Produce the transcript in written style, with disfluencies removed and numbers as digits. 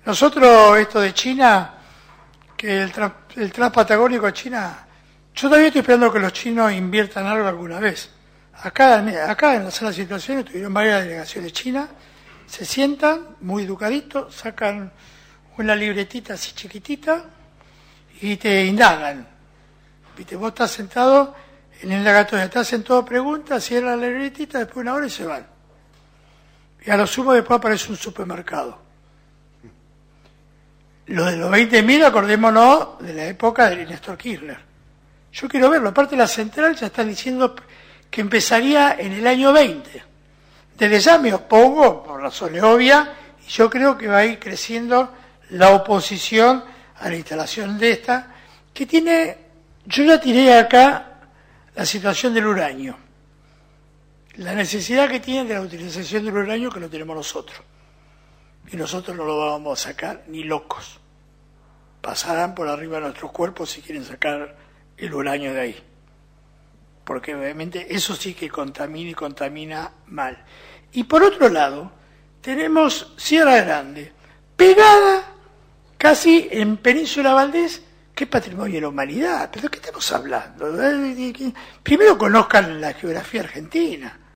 Nosotros, esto de China, que el transpatagónico a China, yo todavía estoy esperando que los chinos inviertan algo alguna vez. Acá en la sala de situaciones tuvieron varias delegaciones chinas, se sientan muy educaditos, sacan una libretita así chiquitita y te indagan. ¿Viste? Vos estás sentado en el indagatorio, te hacen todas preguntas, cierran la libretita, después de una hora y se van. Y a lo sumo después aparece un supermercado. Lo de los 20.000, acordémonos de la época de Néstor Kirchner. Yo quiero verlo, aparte de la central ya están diciendo que empezaría en el año 20. Desde ya me opongo, por razones obvias, y yo creo que va a ir creciendo la oposición a la instalación de esta, que tiene, yo ya tiré acá la situación del uranio, la necesidad que tienen de la utilización del uranio que lo tenemos nosotros. Y nosotros no lo vamos a sacar ni locos. Pasarán por arriba de nuestros cuerpos si quieren sacar el uranio de ahí. Porque obviamente eso sí que contamina y contamina mal. Y por otro lado, tenemos Sierra Grande, pegada casi en Península Valdés, que es patrimonio de la humanidad. ¿Pero de qué estamos hablando? Primero conozcan la geografía argentina.